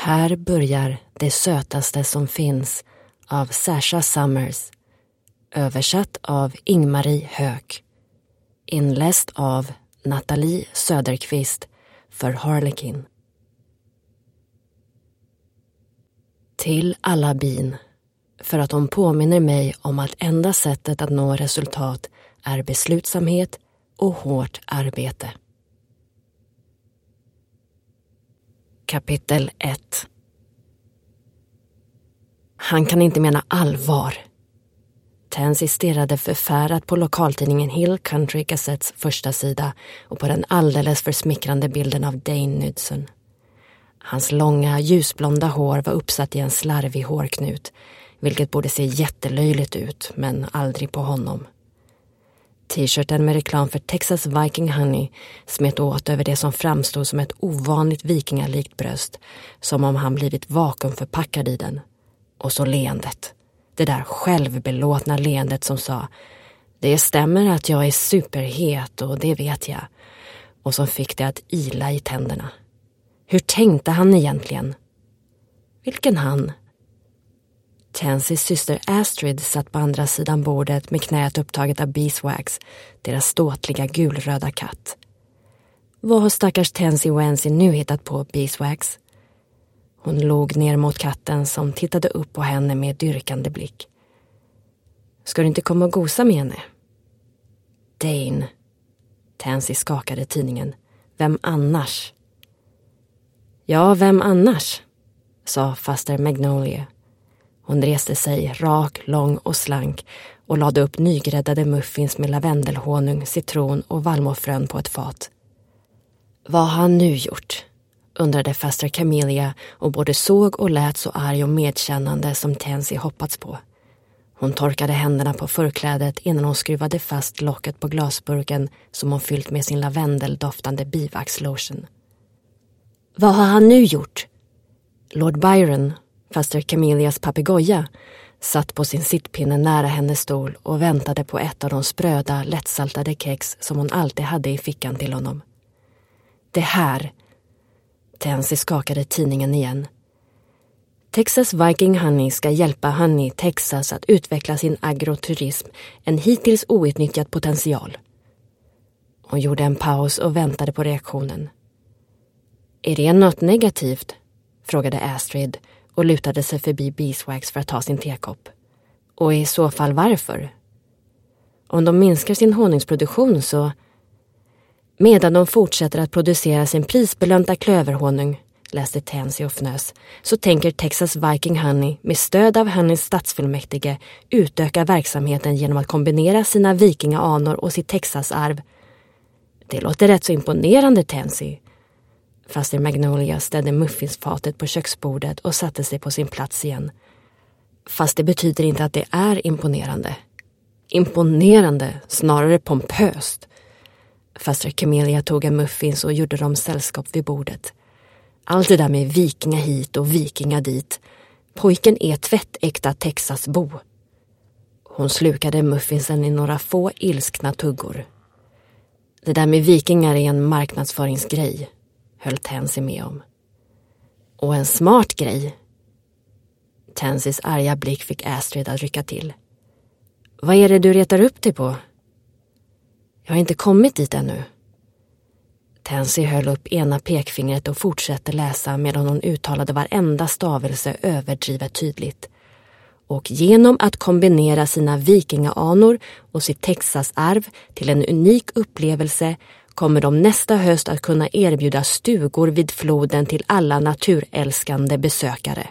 Här börjar det sötaste som finns av Sasha Summers, översatt av Ingmarie Höök, inläst av Nathalie Söderqvist för Harlequin. Till alla bin, för att de påminner mig om att enda sättet att nå resultat är beslutsamhet och hårt arbete. Kapitel 1. Han kan inte mena allvar. Tansy stirrade förfärat på lokaltidningen Hill Country Gazettes första sida och på den alldeles för smickrande bilden av Dane Knudsen. Hans långa, ljusblonda hår var uppsatt i en slarvig hårknut, vilket borde se jättelöjligt ut, men aldrig på honom. T-shirten med reklam för Texas Viking Honey smet åt över det som framstod som ett ovanligt vikingalikt bröst, som om han blivit vakuumförpackad i den. Och så leendet. Det där självbelåtna leendet som sa: det stämmer att jag är superhet och det vet jag. Och som fick det att ila i tänderna. Hur tänkte han egentligen? Vilken han? Tansys syster Astrid satt på andra sidan bordet med knät upptaget av Beeswax, deras ståtliga gulröda katt. Vad har stackars Tansy Wency nu hittat på, Beeswax? Hon låg ner mot katten som tittade upp på henne med dyrkande blick. Ska du inte komma och gosa med henne? Dane. Tansy skakade tidningen. Vem annars? Ja, vem annars? Sa faster Magnolia. Hon reste sig, rak, lång och slank, och lade upp nygräddade muffins med lavendelhonung, citron och vallmofrön på ett fat. Vad har han nu gjort? Undrade faster Camelia och både såg och lät så arg och medkännande som Tansy hoppats på. Hon torkade händerna på förklädet innan hon skruvade fast locket på glasburken som hon fyllt med sin lavendeldoftande bivaxlotion. Vad har han nu gjort? Lord Byron, faster Camelias papegoja, satt på sin sittpinne nära hennes stol och väntade på ett av de spröda, lättsaltade kex som hon alltid hade i fickan till honom. Det här. Tansy skakade tidningen igen. Texas Viking Honey ska hjälpa Honey Texas att utveckla sin agroturism, en hittills outnyttjad potential. Hon gjorde en paus och väntade på reaktionen. Är det något negativt? Frågade Astrid och lutade sig förbi Beeswax för att ta sin tekopp. Och i så fall varför? Om de minskar sin honungsproduktion så... Medan de fortsätter att producera sin prisbelönta klöverhonung, läste Tansy och fnös, så tänker Texas Viking Honey med stöd av Honeys stadsfullmäktige utöka verksamheten genom att kombinera sina vikingaanor och sitt Texas-arv. Det låter rätt så imponerande, Tansy. Faster Magnolia ställde muffinsfatet på köksbordet och satte sig på sin plats igen. Fast det betyder inte att det är imponerande. Imponerande, snarare pompöst. Faster Camelia tog en muffins och gjorde dem sällskap vid bordet. Allt det där med vikinga hit och vikinga dit. Pojken är tvättäkta Texasbo. Hon slukade muffinsen i några få ilskna tuggor. Det där med vikingar är en marknadsföringsgrej, höll Tansy med om. Och en smart grej. Tansys arga blick fick Astrid att rycka till. Vad är det du retar upp dig på? Jag har inte kommit dit ännu. Tansy höll upp ena pekfingret och fortsatte läsa medan hon uttalade varenda stavelse överdrivet tydligt. Och genom att kombinera sina vikingaanor och sitt Texas-arv till en unik upplevelse kommer de nästa höst att kunna erbjuda stugor vid floden till alla naturälskande besökare.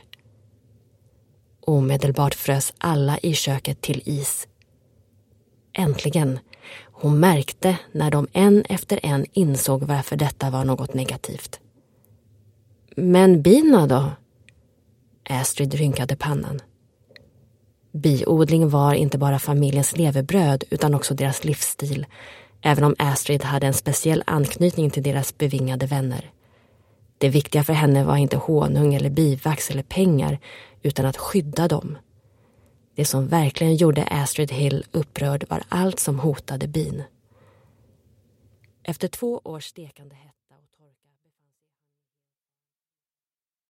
Omedelbart frös alla i köket till is. Äntligen. Hon märkte när de en efter en insåg varför detta var något negativt. Men bina då? Astrid rynkade pannan. Biodling var inte bara familjens levebröd utan också deras livsstil, även om Astrid hade en speciell anknytning till deras bevingade vänner. Det viktiga för henne var inte honung eller bivax eller pengar, utan att skydda dem. Det som verkligen gjorde Astrid Hill upprörd var allt som hotade bin. Efter 2 års stekande hetta